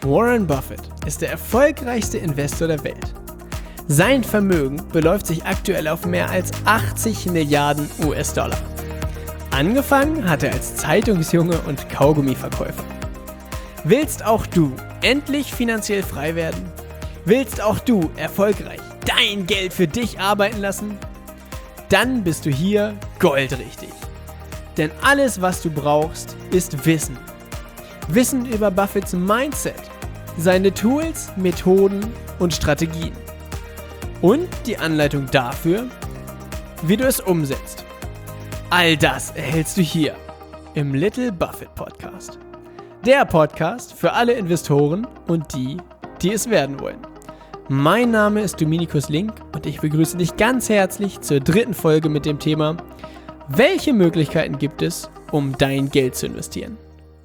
Warren Buffett ist der erfolgreichste Investor der Welt. Sein Vermögen beläuft sich aktuell auf mehr als 80 Milliarden US-Dollar. Angefangen hat er als Zeitungsjunge und Kaugummiverkäufer. Willst auch du endlich finanziell frei werden? Willst auch du erfolgreich dein Geld für dich arbeiten lassen? Dann bist du hier goldrichtig. Denn alles, was du brauchst, ist Wissen. Wissen über Buffetts Mindset, seine Tools, Methoden und Strategien. Und die Anleitung dafür, wie du es umsetzt. All das erhältst du hier im Little Buffett Podcast. Der Podcast für alle Investoren und die, die es werden wollen. Mein Name ist Dominikus Link und ich begrüße dich ganz herzlich zur 3. Folge mit dem Thema: Welche Möglichkeiten gibt es, um dein Geld zu investieren?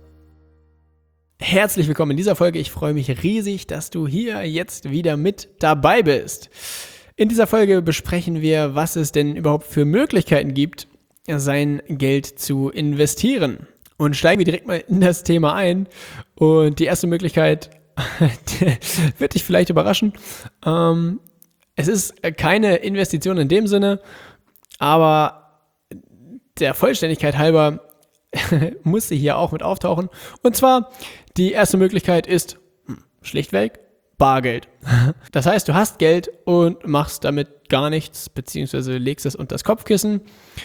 Herzlich willkommen in dieser Folge. Ich freue mich riesig, dass du hier jetzt wieder mit dabei bist. In dieser Folge besprechen wir, was es denn überhaupt für Möglichkeiten gibt, sein Geld zu investieren. Und steigen wir direkt mal in das Thema ein. Und die erste Möglichkeit wird dich vielleicht überraschen. Es ist keine Investition in dem Sinne, aber der Vollständigkeit halber muss sie hier auch mit auftauchen. Und zwar, die erste Möglichkeit ist schlichtweg Bargeld. Das heißt, du hast Geld und machst damit gar nichts, beziehungsweise legst es unter das Kopfkissen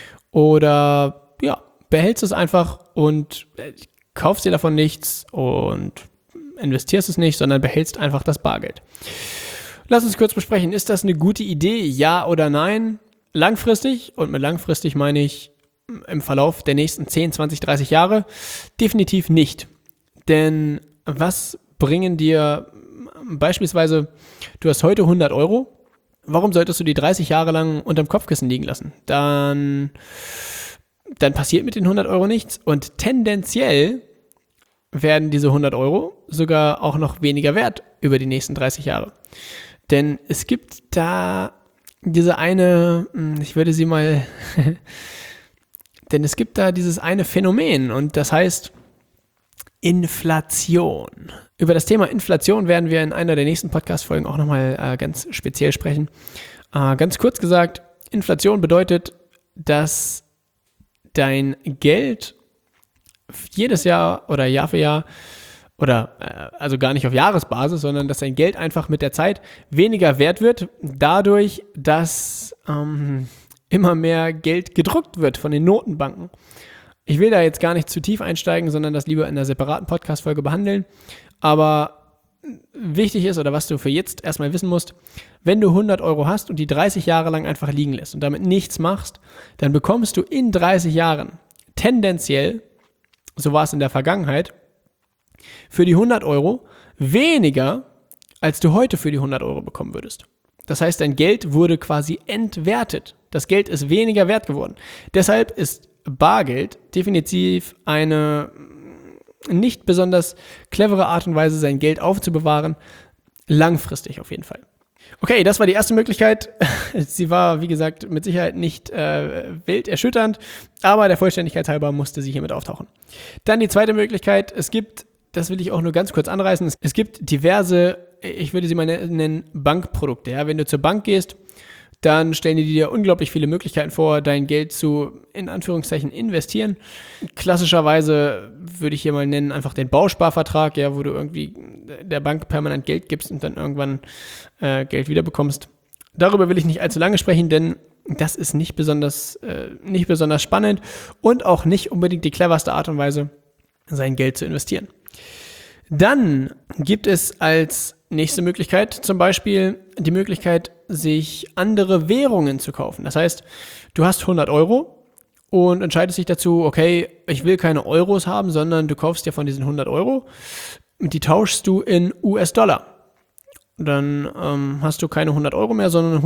oder behältst es einfach und kaufst dir davon nichts und investierst es nicht, sondern behältst einfach das Bargeld. Lass uns kurz besprechen, ist das eine gute Idee, ja oder nein? Langfristig, und mit langfristig meine ich im Verlauf der nächsten 10, 20, 30 Jahre, definitiv nicht. Denn was bringen dir beispielsweise, du hast heute 100 Euro, warum solltest du die 30 Jahre lang unterm Kopfkissen liegen lassen? Dann passiert mit den 100 Euro nichts und tendenziell werden diese 100 Euro sogar auch noch weniger wert über die nächsten 30 Jahre. Denn es gibt da diese eine, denn es gibt da dieses eine Phänomen und das heißt Inflation. Über das Thema Inflation werden wir in einer der nächsten Podcast-Folgen auch nochmal ganz speziell sprechen. Ganz kurz gesagt, Inflation bedeutet, dass dein Geld jedes Jahr oder Jahr für Jahr also gar nicht auf Jahresbasis, sondern dass dein Geld einfach mit der Zeit weniger wert wird, dadurch, dass immer mehr Geld gedruckt wird von den Notenbanken. Ich will da jetzt gar nicht zu tief einsteigen, sondern das lieber in einer separaten Podcast-Folge behandeln. Aber wichtig ist, oder was du für jetzt erstmal wissen musst, wenn du 100 Euro hast und die 30 Jahre lang einfach liegen lässt und damit nichts machst, dann bekommst du in 30 Jahren tendenziell, so war es in der Vergangenheit, für die 100 Euro weniger, als du heute für die 100 Euro bekommen würdest. Das heißt, dein Geld wurde quasi entwertet. Das Geld ist weniger wert geworden. Deshalb ist Bargeld definitiv eine nicht besonders clevere Art und Weise, sein Geld aufzubewahren, langfristig auf jeden Fall. Okay, das war die erste Möglichkeit. Sie war, wie gesagt, mit Sicherheit nicht welterschütternd, aber der Vollständigkeit halber musste sie hiermit auftauchen. Dann die zweite Möglichkeit, das will ich auch nur ganz kurz anreißen, es gibt diverse, ich würde sie mal nennen, Bankprodukte. Ja? Wenn du zur Bank gehst, dann stellen die dir unglaublich viele Möglichkeiten vor, dein Geld zu, in Anführungszeichen, investieren. Klassischerweise würde ich hier mal nennen, einfach den Bausparvertrag, ja, wo du irgendwie der Bank permanent Geld gibst und dann irgendwann Geld wiederbekommst. Darüber will ich nicht allzu lange sprechen, denn das ist nicht besonders spannend und auch nicht unbedingt die cleverste Art und Weise, sein Geld zu investieren. Dann gibt es als nächste Möglichkeit zum Beispiel die Möglichkeit, sich andere Währungen zu kaufen. Das heißt, du hast 100 Euro und entscheidest dich dazu, okay, ich will keine Euros haben, sondern du kaufst dir von diesen 100 Euro und die tauschst du in US-Dollar. Dann hast du keine 100 Euro mehr, sondern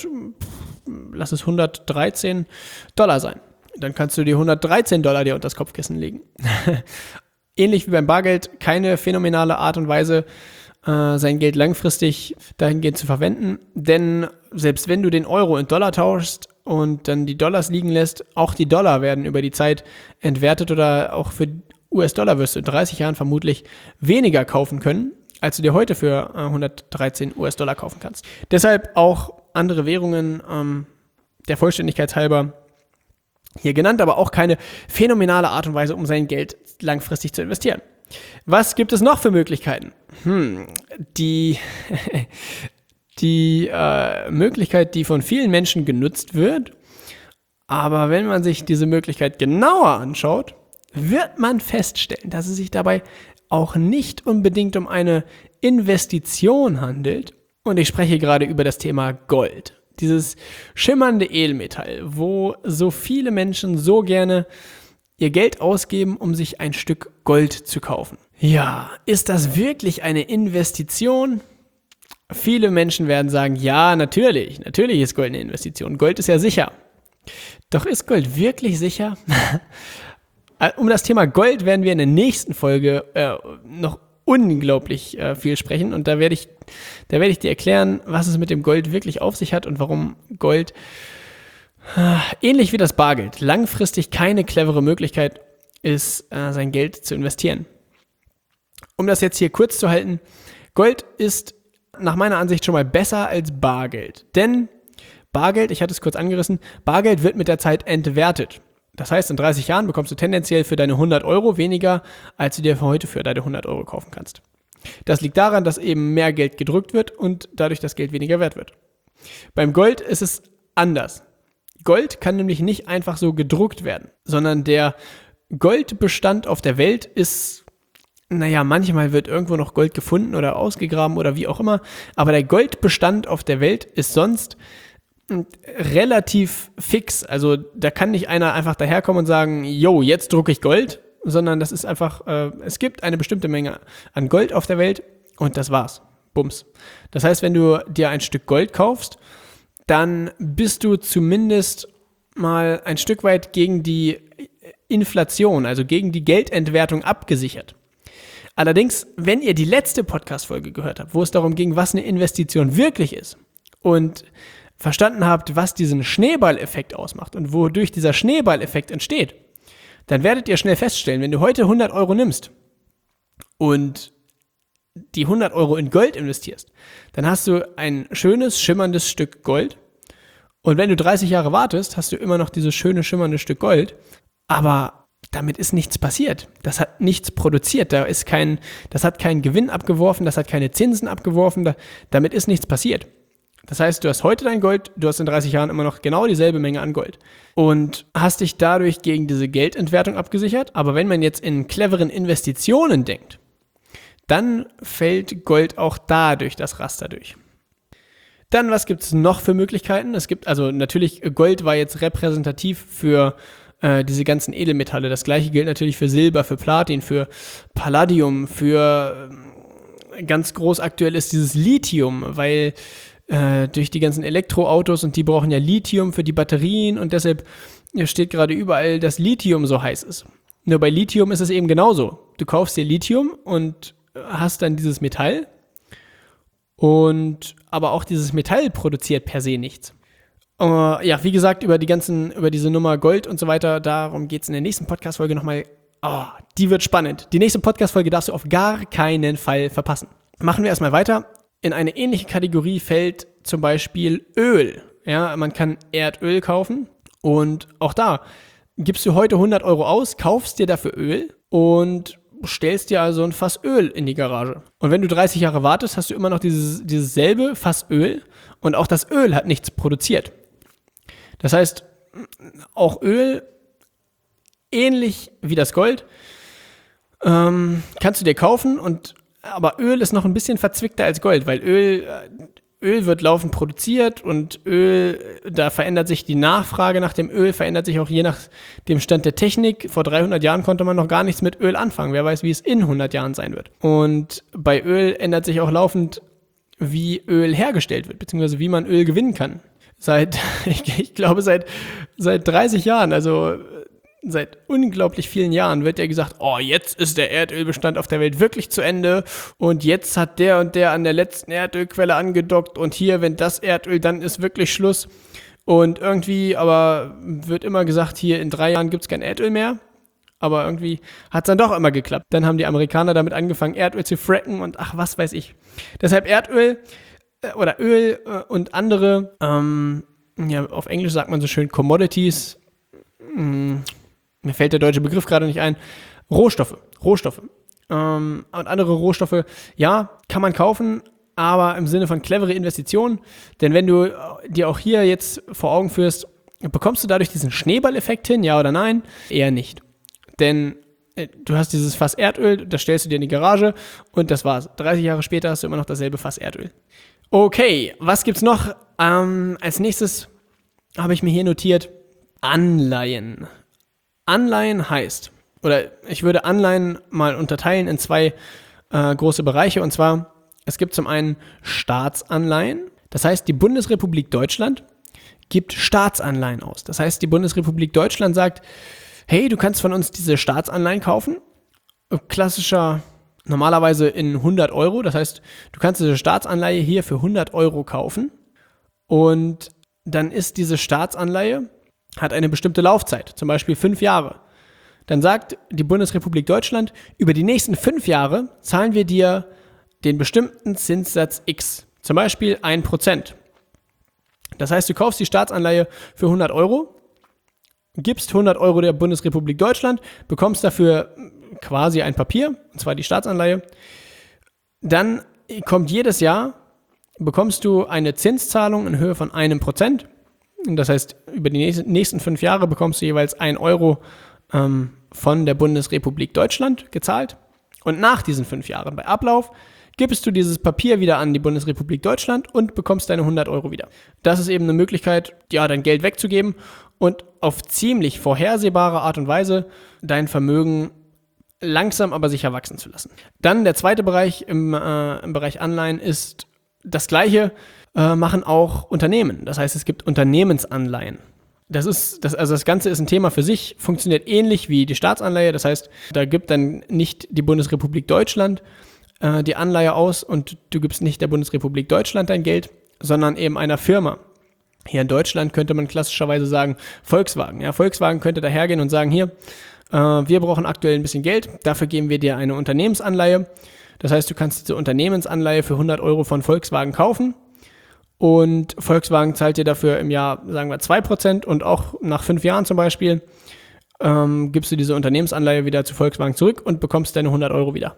113 Dollar sein. Dann kannst du die 113 Dollar dir unter das Kopfkissen legen. Ähnlich wie beim Bargeld, keine phänomenale Art und Weise, sein Geld langfristig dahingehend zu verwenden. Denn selbst wenn du den Euro in Dollar tauschst und dann die Dollars liegen lässt, auch die Dollar werden über die Zeit entwertet oder auch für US-Dollar wirst du in 30 Jahren vermutlich weniger kaufen können, als du dir heute für 113 US-Dollar kaufen kannst. Deshalb auch andere Währungen, der Vollständigkeit halber hier genannt, aber auch keine phänomenale Art und Weise, um sein Geld langfristig zu investieren. Was gibt es noch für Möglichkeiten? Die Möglichkeit, die von vielen Menschen genutzt wird, aber wenn man sich diese Möglichkeit genauer anschaut, wird man feststellen, dass es sich dabei auch nicht unbedingt um eine Investition handelt. Und ich spreche gerade über das Thema Gold. Dieses schimmernde Edelmetall, wo so viele Menschen so gerne ihr Geld ausgeben, um sich ein Stück Gold zu kaufen. Ja, ist das wirklich eine Investition? Viele Menschen werden sagen, ja, natürlich ist Gold eine Investition. Gold ist ja sicher. Doch ist Gold wirklich sicher? Um das Thema Gold werden wir in der nächsten Folge noch unglaublich viel sprechen und da werde ich dir erklären, was es mit dem Gold wirklich auf sich hat und warum Gold ähnlich wie das Bargeld langfristig keine clevere Möglichkeit ist, sein Geld zu investieren. Um das jetzt hier kurz zu halten, Gold ist nach meiner Ansicht schon mal besser als Bargeld, denn Bargeld, ich hatte es kurz angerissen, Bargeld wird mit der Zeit entwertet. Das heißt, in 30 Jahren bekommst du tendenziell für deine 100 Euro weniger, als du dir für heute für deine 100 Euro kaufen kannst. Das liegt daran, dass eben mehr Geld gedrückt wird und dadurch das Geld weniger wert wird. Beim Gold ist es anders. Gold kann nämlich nicht einfach so gedruckt werden, sondern der Goldbestand auf der Welt ist, manchmal wird irgendwo noch Gold gefunden oder ausgegraben oder wie auch immer, aber der Goldbestand auf der Welt ist sonst relativ fix, also da kann nicht einer einfach daherkommen und sagen, yo, jetzt drucke ich Gold, sondern das ist einfach, es gibt eine bestimmte Menge an Gold auf der Welt und das war's, bums. Das heißt, wenn du dir ein Stück Gold kaufst, dann bist du zumindest mal ein Stück weit gegen die Inflation, also gegen die Geldentwertung abgesichert. Allerdings, wenn ihr die letzte Podcast-Folge gehört habt, wo es darum ging, was eine Investition wirklich ist und verstanden habt, was diesen Schneeballeffekt ausmacht und wodurch dieser Schneeballeffekt entsteht, dann werdet ihr schnell feststellen, wenn du heute 100 Euro nimmst und die 100 Euro in Gold investierst, dann hast du ein schönes, schimmerndes Stück Gold und wenn du 30 Jahre wartest, hast du immer noch dieses schöne, schimmernde Stück Gold, aber damit ist nichts passiert. Das hat nichts produziert, das hat keinen Gewinn abgeworfen, das hat keine Zinsen abgeworfen, damit ist nichts passiert. Das heißt, du hast heute dein Gold, du hast in 30 Jahren immer noch genau dieselbe Menge an Gold und hast dich dadurch gegen diese Geldentwertung abgesichert. Aber wenn man jetzt in cleveren Investitionen denkt, dann fällt Gold auch da durch das Raster durch. Dann, was gibt es noch für Möglichkeiten? Es gibt, also natürlich, Gold war jetzt repräsentativ für diese ganzen Edelmetalle. Das gleiche gilt natürlich für Silber, für Platin, für Palladium, für ganz groß aktuell ist dieses Lithium, weil durch die ganzen Elektroautos und die brauchen ja Lithium für die Batterien und deshalb steht gerade überall, dass Lithium so heiß ist. Nur bei Lithium ist es eben genauso. Du kaufst dir Lithium und hast dann dieses Metall aber auch dieses Metall produziert per se nichts. Wie gesagt, über diese Nummer Gold und so weiter, darum geht es in der nächsten Podcast-Folge nochmal. Die wird spannend. Die nächste Podcast-Folge darfst du auf gar keinen Fall verpassen. Machen wir erstmal weiter. In eine ähnliche Kategorie fällt zum Beispiel Öl. Ja, man kann Erdöl kaufen und auch da gibst du heute 100 Euro aus, kaufst dir dafür Öl und stellst dir also ein Fass Öl in die Garage. Und wenn du 30 Jahre wartest, hast du immer noch dieses selbe Fass Öl und auch das Öl hat nichts produziert. Das heißt, auch Öl, ähnlich wie das Gold, kannst du dir kaufen aber Öl ist noch ein bisschen verzwickter als Gold, weil Öl wird laufend produziert und da verändert sich die Nachfrage nach dem Öl, verändert sich auch je nach dem Stand der Technik. Vor 300 Jahren konnte man noch gar nichts mit Öl anfangen. Wer weiß, wie es in 100 Jahren sein wird. Und bei Öl ändert sich auch laufend, wie Öl hergestellt wird, beziehungsweise wie man Öl gewinnen kann. Ich glaube, seit 30 Jahren, also seit unglaublich vielen Jahren wird ja gesagt, jetzt ist der Erdölbestand auf der Welt wirklich zu Ende und jetzt hat der und der an der letzten Erdölquelle angedockt und hier, wenn das Erdöl, dann ist wirklich Schluss. Und irgendwie aber wird immer gesagt, hier in 3 Jahren gibt es kein Erdöl mehr. aber irgendwie hat es dann doch immer geklappt. Dann haben die Amerikaner damit angefangen, Erdöl zu fracken und ach, was weiß ich. Deshalb Erdöl oder Öl und andere, auf Englisch sagt man so schön Commodities, mir fällt der deutsche Begriff gerade nicht ein, Rohstoffe. Und andere Rohstoffe, ja, kann man kaufen, aber im Sinne von clevere Investitionen, denn wenn du dir auch hier jetzt vor Augen führst, bekommst du dadurch diesen Schneeballeffekt hin, ja oder nein? Eher nicht. Denn du hast dieses Fass Erdöl, das stellst du dir in die Garage und das war's. 30 Jahre später hast du immer noch dasselbe Fass Erdöl. Okay, was gibt's noch? Als nächstes habe ich mir hier notiert, Anleihen. Anleihen heißt, oder ich würde Anleihen mal unterteilen in zwei große Bereiche, und zwar, es gibt zum einen Staatsanleihen, das heißt, die Bundesrepublik Deutschland gibt Staatsanleihen aus. Das heißt, die Bundesrepublik Deutschland sagt, hey, du kannst von uns diese Staatsanleihen kaufen, normalerweise in 100 Euro, das heißt, du kannst diese Staatsanleihe hier für 100 Euro kaufen und dann ist diese Staatsanleihe, hat eine bestimmte Laufzeit, zum Beispiel 5 Jahre. Dann sagt die Bundesrepublik Deutschland, über die nächsten 5 Jahre zahlen wir dir den bestimmten Zinssatz X, zum Beispiel 1%. Das heißt, du kaufst die Staatsanleihe für 100 Euro, gibst 100 Euro der Bundesrepublik Deutschland, bekommst dafür quasi ein Papier, und zwar die Staatsanleihe. Dann kommt jedes Jahr, bekommst du eine Zinszahlung in Höhe von 1%. Das heißt, über die nächsten 5 Jahre bekommst du jeweils 1 Euro von der Bundesrepublik Deutschland gezahlt. Und nach diesen 5 Jahren, bei Ablauf, gibst du dieses Papier wieder an die Bundesrepublik Deutschland und bekommst deine 100 Euro wieder. Das ist eben eine Möglichkeit, ja, dein Geld wegzugeben und auf ziemlich vorhersehbare Art und Weise dein Vermögen langsam aber sicher wachsen zu lassen. Dann der zweite Bereich im Bereich Anleihen ist das Gleiche, machen auch Unternehmen. Das heißt, es gibt Unternehmensanleihen. Das Ganze ist ein Thema für sich, funktioniert ähnlich wie die Staatsanleihe. Das heißt, da gibt dann nicht die Bundesrepublik Deutschland die Anleihe aus und du gibst nicht der Bundesrepublik Deutschland dein Geld, sondern eben einer Firma. Hier in Deutschland könnte man klassischerweise sagen Volkswagen. Ja, Volkswagen könnte dahergehen und sagen, hier, wir brauchen aktuell ein bisschen Geld, dafür geben wir dir eine Unternehmensanleihe. Das heißt, du kannst diese Unternehmensanleihe für 100 Euro von Volkswagen kaufen und Volkswagen zahlt dir dafür im Jahr, sagen wir, 2% und auch nach 5 Jahren zum Beispiel gibst du diese Unternehmensanleihe wieder zu Volkswagen zurück und bekommst deine 100 Euro wieder.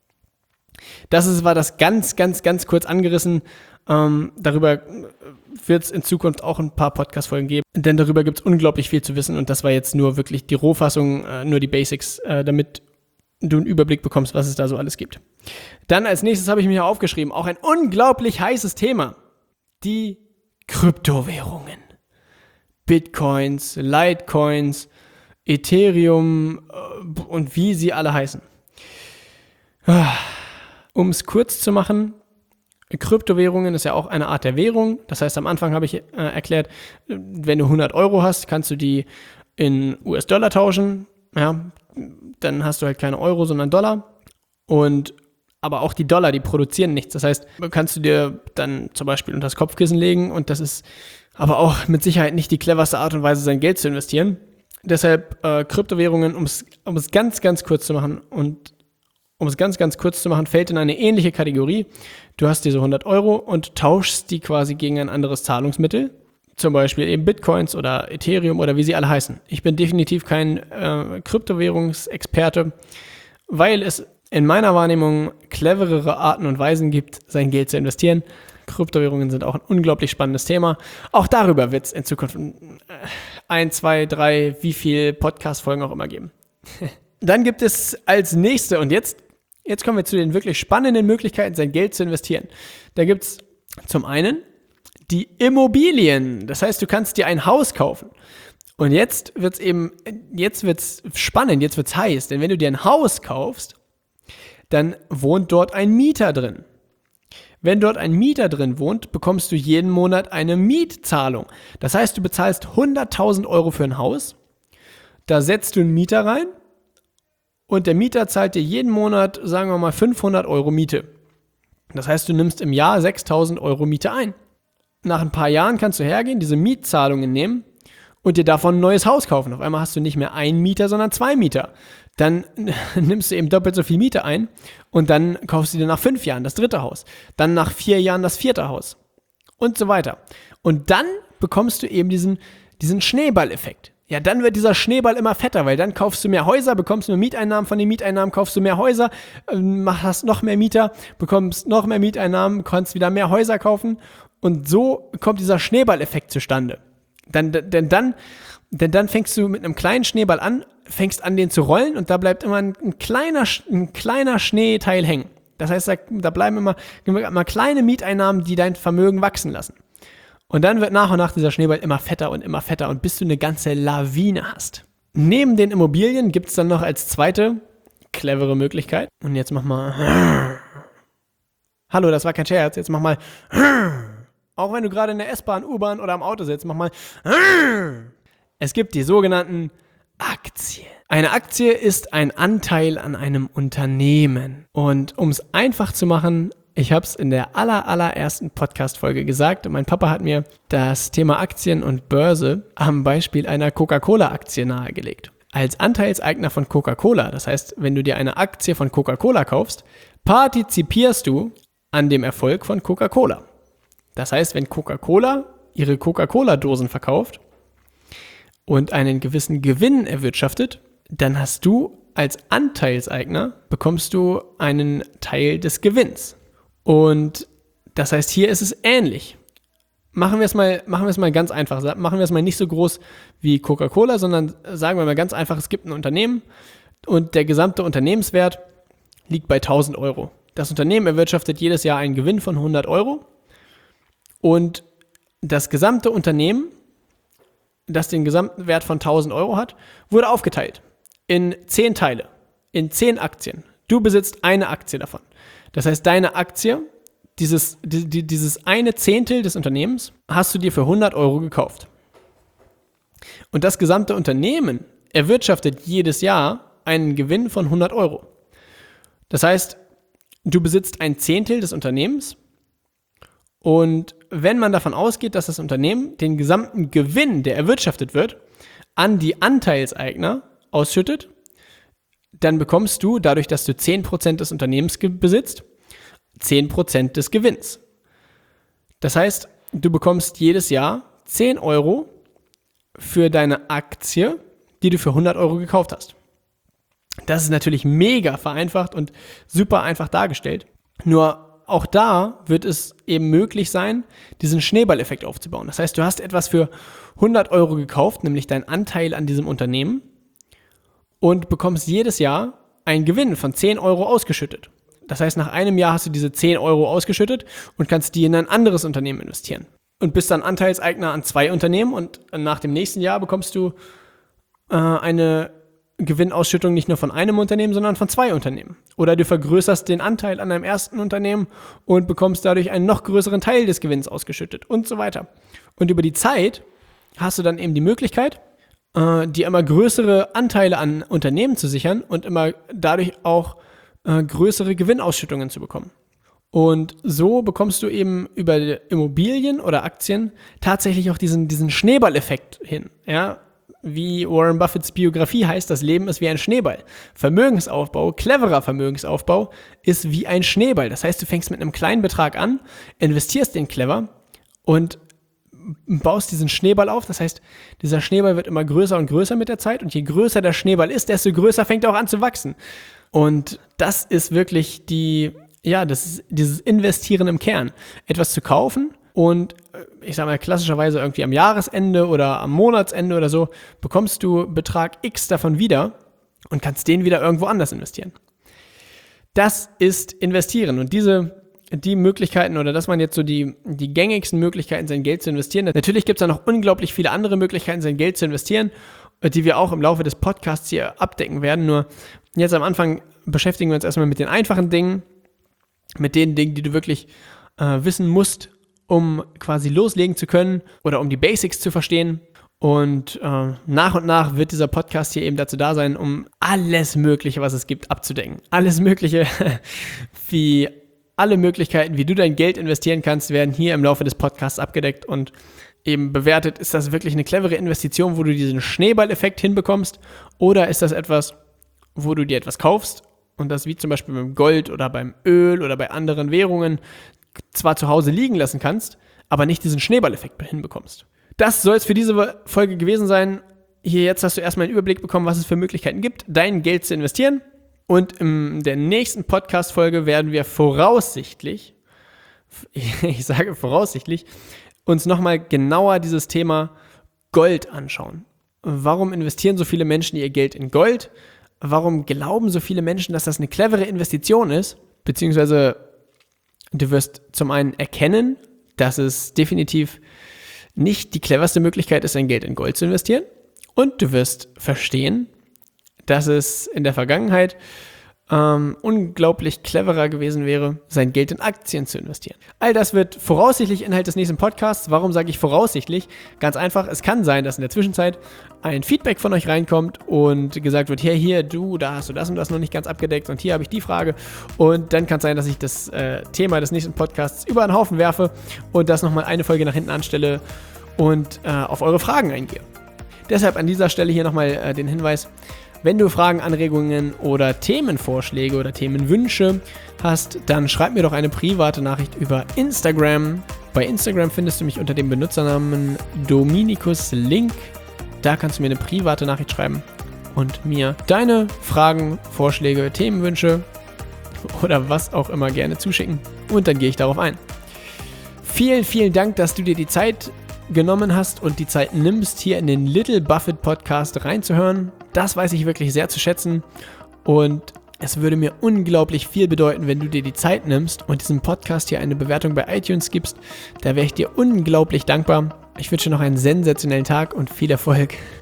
War das ganz kurz angerissen. Darüber wird es in Zukunft auch ein paar Podcast-Folgen geben, denn darüber gibt es unglaublich viel zu wissen und das war jetzt nur wirklich die Rohfassung, nur die Basics, damit du einen Überblick bekommst, was es da so alles gibt. Dann als nächstes habe ich mir hier aufgeschrieben, auch ein unglaublich heißes Thema, die Kryptowährungen. Bitcoins, Litecoins, Ethereum und wie sie alle heißen. Um es kurz zu machen, Kryptowährungen ist ja auch eine Art der Währung. Das heißt, am Anfang habe ich erklärt, wenn du 100 Euro hast, kannst du die in US-Dollar tauschen. Ja, dann hast du halt keine Euro, sondern Dollar. Aber auch die Dollar, die produzieren nichts. Das heißt, kannst du dir dann zum Beispiel unter das Kopfkissen legen und das ist aber auch mit Sicherheit nicht die cleverste Art und Weise, sein Geld zu investieren. Deshalb Kryptowährungen, um es ganz kurz zu machen fällt in eine ähnliche Kategorie. Du hast diese 100 Euro und tauschst die quasi gegen ein anderes Zahlungsmittel. Zum Beispiel eben Bitcoins oder Ethereum oder wie sie alle heißen. Ich bin definitiv kein Kryptowährungsexperte, weil es in meiner Wahrnehmung cleverere Arten und Weisen gibt, sein Geld zu investieren. Kryptowährungen sind auch ein unglaublich spannendes Thema. Auch darüber wird es in Zukunft 1, 2, 3, wie viel Podcast-Folgen auch immer geben. Dann gibt es als nächste, und jetzt kommen wir zu den wirklich spannenden Möglichkeiten, sein Geld zu investieren. Da gibt es zum einen die Immobilien. Das heißt, du kannst dir ein Haus kaufen. Und jetzt wird's spannend, jetzt wird's heiß. Denn wenn du dir ein Haus kaufst, dann wohnt dort ein Mieter drin. Wenn dort ein Mieter drin wohnt, bekommst du jeden Monat eine Mietzahlung. Das heißt, du bezahlst 100.000 Euro für ein Haus. Da setzt du einen Mieter rein. Und der Mieter zahlt dir jeden Monat, sagen wir mal, 500 Euro Miete. Das heißt, du nimmst im Jahr 6.000 Euro Miete ein. Nach ein paar Jahren kannst du hergehen, diese Mietzahlungen nehmen und dir davon ein neues Haus kaufen. Auf einmal hast du nicht mehr einen Mieter, sondern 2 Mieter. Dann nimmst du eben doppelt so viel Miete ein und dann kaufst du dir nach 5 Jahren das 3. Haus. Dann nach 4 Jahren das 4. Haus und so weiter. Und dann bekommst du eben diesen Schneeballeffekt. Ja, dann wird dieser Schneeball immer fetter, weil dann kaufst du mehr Häuser, bekommst mehr Mieteinnahmen, von den Mieteinnahmen kaufst du mehr Häuser, hast noch mehr Mieter, bekommst noch mehr Mieteinnahmen, kannst wieder mehr Häuser kaufen und so kommt dieser Schneeballeffekt zustande. Denn dann fängst du mit einem kleinen Schneeball an, fängst an, den zu rollen und da bleibt immer ein kleiner Schneeteil hängen. Das heißt, da bleiben immer kleine Mieteinnahmen, die dein Vermögen wachsen lassen. Und dann wird nach und nach dieser Schneeball immer fetter und bis du eine ganze Lawine hast. Neben den Immobilien gibt es dann noch als zweite clevere Möglichkeit. Und jetzt mach mal. Hallo, das war kein Scherz. Jetzt mach mal. Auch wenn du gerade in der S-Bahn, U-Bahn oder am Auto sitzt, mach mal. Es gibt die sogenannten Aktien. Eine Aktie ist ein Anteil an einem Unternehmen. Und um es einfach zu machen, ich habe es in der allerersten Podcast-Folge gesagt und mein Papa hat mir das Thema Aktien und Börse am Beispiel einer Coca-Cola-Aktie nahegelegt. Als Anteilseigner von Coca-Cola, das heißt, wenn du dir eine Aktie von Coca-Cola kaufst, partizipierst du an dem Erfolg von Coca-Cola. Das heißt, wenn Coca-Cola ihre Coca-Cola-Dosen verkauft und einen gewissen Gewinn erwirtschaftet, dann hast du als Anteilseigner, bekommst du einen Teil des Gewinns. Und das heißt, hier ist es ähnlich. Machen wir es mal ganz einfach. Machen wir es mal nicht so groß wie Coca-Cola, sondern sagen wir mal ganz einfach, es gibt ein Unternehmen und der gesamte Unternehmenswert liegt bei 1.000 Euro. Das Unternehmen erwirtschaftet jedes Jahr einen Gewinn von 100 Euro und das gesamte Unternehmen, das den gesamten Wert von 1.000 Euro hat, wurde aufgeteilt in 10 Teile, in 10 Aktien. Du besitzt eine Aktie davon. Das heißt, deine Aktie, dieses eine Zehntel des Unternehmens, hast du dir für 100 Euro gekauft. Und das gesamte Unternehmen erwirtschaftet jedes Jahr einen Gewinn von 100 Euro. Das heißt, du besitzt ein Zehntel des Unternehmens und wenn man davon ausgeht, dass das Unternehmen den gesamten Gewinn, der erwirtschaftet wird, an die Anteilseigner ausschüttet, dann bekommst du, dadurch, dass du 10% des Unternehmens besitzt, 10% des Gewinns. Das heißt, du bekommst jedes Jahr 10 Euro für deine Aktie, die du für 100 Euro gekauft hast. Das ist natürlich mega vereinfacht und super einfach dargestellt. Nur auch da wird es eben möglich sein, diesen Schneeballeffekt aufzubauen. Das heißt, du hast etwas für 100 Euro gekauft, nämlich deinen Anteil an diesem Unternehmen, und bekommst jedes Jahr einen Gewinn von 10 Euro ausgeschüttet. Das heißt, nach einem Jahr hast du diese 10 Euro ausgeschüttet und kannst die in ein anderes Unternehmen investieren. Und bist dann Anteilseigner an 2 Unternehmen und nach dem nächsten Jahr bekommst du eine Gewinnausschüttung nicht nur von einem Unternehmen, sondern von 2 Unternehmen. Oder du vergrößerst den Anteil an deinem ersten Unternehmen und bekommst dadurch einen noch größeren Teil des Gewinns ausgeschüttet und so weiter. Und über die Zeit hast du dann eben die Möglichkeit, dir immer größere Anteile an Unternehmen zu sichern und immer dadurch auch größere Gewinnausschüttungen zu bekommen. Und so bekommst du eben über Immobilien oder Aktien tatsächlich auch diesen Schneeballeffekt hin. Ja? Wie Warren Buffetts Biografie heißt, das Leben ist wie ein Schneeball. Vermögensaufbau, cleverer Vermögensaufbau ist wie ein Schneeball. Das heißt, du fängst mit einem kleinen Betrag an, investierst den clever und baust diesen Schneeball auf. Das heißt, dieser Schneeball wird immer größer und größer mit der Zeit und je größer der Schneeball ist, desto größer fängt er auch an zu wachsen. Und das ist wirklich das ist dieses Investieren im Kern. Etwas zu kaufen und ich sage mal klassischerweise irgendwie am Jahresende oder am Monatsende oder so, bekommst du Betrag X davon wieder und kannst den wieder irgendwo anders investieren. Das ist Investieren und die Möglichkeiten oder das waren jetzt so die gängigsten Möglichkeiten, sein Geld zu investieren. Natürlich gibt es da noch unglaublich viele andere Möglichkeiten, sein Geld zu investieren, die wir auch im Laufe des Podcasts hier abdecken werden. Nur jetzt am Anfang beschäftigen wir uns erstmal mit den einfachen Dingen, mit den Dingen, die du wirklich wissen musst, um quasi loslegen zu können oder um die Basics zu verstehen. Und nach und nach wird dieser Podcast hier eben dazu da sein, um alles Mögliche, was es gibt, abzudecken. Alles Mögliche, alle Möglichkeiten, wie du dein Geld investieren kannst, werden hier im Laufe des Podcasts abgedeckt. Und eben bewertet, ist das wirklich eine clevere Investition, wo du diesen Schneeballeffekt hinbekommst, oder ist das etwas, wo du dir etwas kaufst und das wie zum Beispiel beim Gold oder beim Öl oder bei anderen Währungen zwar zu Hause liegen lassen kannst, aber nicht diesen Schneeballeffekt hinbekommst. Das soll es für diese Folge gewesen sein. Hier jetzt hast du erstmal einen Überblick bekommen, was es für Möglichkeiten gibt, dein Geld zu investieren. Und in der nächsten Podcast-Folge werden wir voraussichtlich, ich sage voraussichtlich, uns nochmal genauer dieses Thema Gold anschauen. Warum investieren so viele Menschen ihr Geld in Gold? Warum glauben so viele Menschen, dass das eine clevere Investition ist? Beziehungsweise du wirst zum einen erkennen, dass es definitiv nicht die cleverste Möglichkeit ist, sein Geld in Gold zu investieren. Und du wirst verstehen, dass es in der Vergangenheit unglaublich cleverer gewesen wäre, sein Geld in Aktien zu investieren. All das wird voraussichtlich Inhalt des nächsten Podcasts. Warum sage ich voraussichtlich? Ganz einfach, es kann sein, dass in der Zwischenzeit ein Feedback von euch reinkommt und gesagt wird, hier, du, da hast du das und das noch nicht ganz abgedeckt und hier habe ich die Frage. Und dann kann es sein, dass ich das Thema des nächsten Podcasts über einen Haufen werfe und das nochmal eine Folge nach hinten anstelle und auf eure Fragen eingehe. Deshalb an dieser Stelle hier nochmal den Hinweis: Wenn du Fragen, Anregungen oder Themenvorschläge oder Themenwünsche hast, dann schreib mir doch eine private Nachricht über Instagram. Bei Instagram findest du mich unter dem Benutzernamen Dominikus Link. Da kannst du mir eine private Nachricht schreiben und mir deine Fragen, Vorschläge, Themenwünsche oder was auch immer gerne zuschicken. Und dann gehe ich darauf ein. Vielen, vielen Dank, dass du dir die Zeit genommen hast und die Zeit nimmst, hier in den Little Buffett Podcast reinzuhören. Das weiß ich wirklich sehr zu schätzen und es würde mir unglaublich viel bedeuten, wenn du dir die Zeit nimmst und diesem Podcast hier eine Bewertung bei iTunes gibst. Da wäre ich dir unglaublich dankbar. Ich wünsche noch einen sensationellen Tag und viel Erfolg.